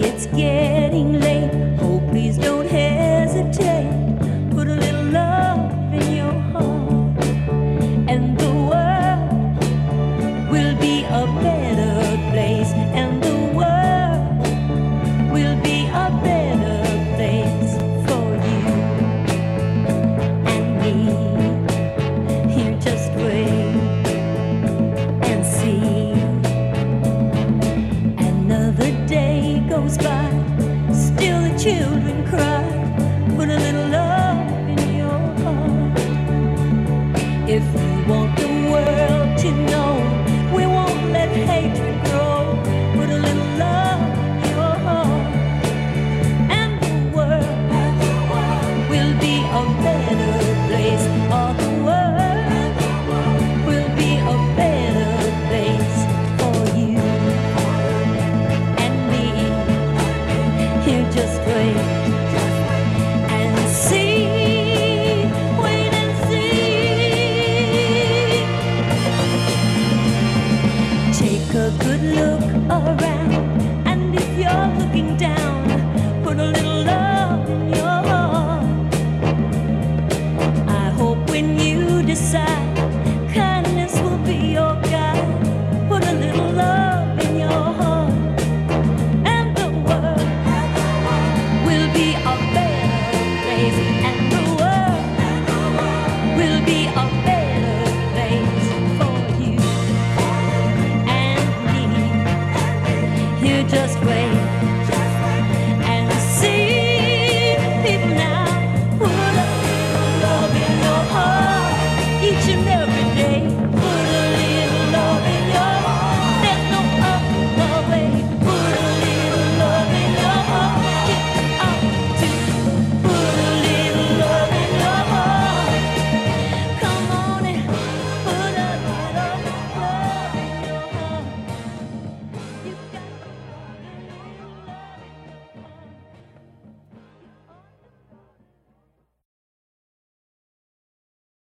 it's getting late. Oh, please don't hesitate. Put a little love in your heart, and the world will be a better place. And the world will be a better place for you and me. Here, just wait and see. Another day goes by, still the children cry.